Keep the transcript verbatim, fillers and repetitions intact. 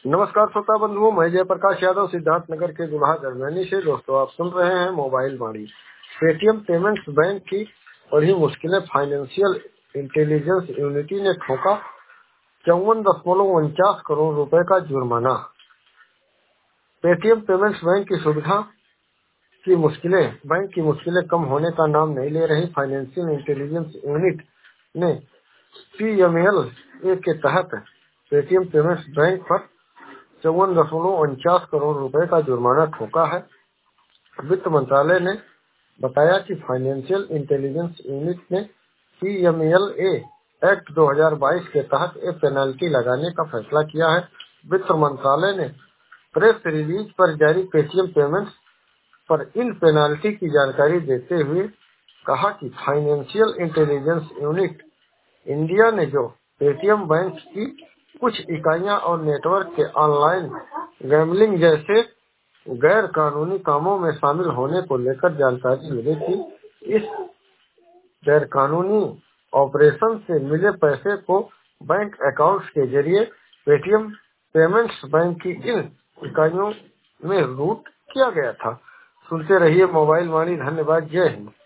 नमस्कार श्रोता बंधुओं, मैं जयप्रकाश यादव सिद्धार्थ नगर के दुल्हा जर्मनी से। दोस्तों, आप सुन रहे हैं mobile Vani. Paytm payments bank की बड़ी मुश्किलें, फाइनेंशियल इंटेलिजेंस यूनिटी ने ठोका चौवन दशमलव उनचास करोड़ रुपए का जुर्माना। पेटीएम पेमेंट्स बैंक की सुविधा की मुश्किलें बैंक की मुश्किलें कम होने का नाम नहीं ले रही। फाइनेंशियल इंटेलिजेंस यूनिट ने पीएमएल ए के तहत पेटीएम पेमेंट्स बैंक पर चौवन दशमलव उनचास करोड़ रुपए का जुर्माना ठोका है। वित्त मंत्रालय ने बताया कि फाइनेंशियल इंटेलिजेंस यूनिट ने पीएमएल एक्ट दो हज़ार बाईस के तहत एक पेनल्टी लगाने का फैसला किया है। वित्त मंत्रालय ने प्रेस रिलीज पर जारी पेटीएम पेमेंट्स पर इन पेनल्टी की जानकारी देते हुए कहा कि फाइनेंशियल इंटेलिजेंस यूनिट इंडिया ने जो पेटीएम बैंक की कुछ इकाइयां और नेटवर्क के ऑनलाइन गैम्बलिंग जैसे गैर कानूनी कामों में शामिल होने को लेकर जानकारी मिली थी, इस गैर कानूनी ऑपरेशन से मिले पैसे को बैंक अकाउंट्स के जरिए पेटीएम पेमेंट्स बैंक की इन इकाइयों में रूट किया गया था। सुनते रहिए मोबाइल वाणी। धन्यवाद। जय हिंद।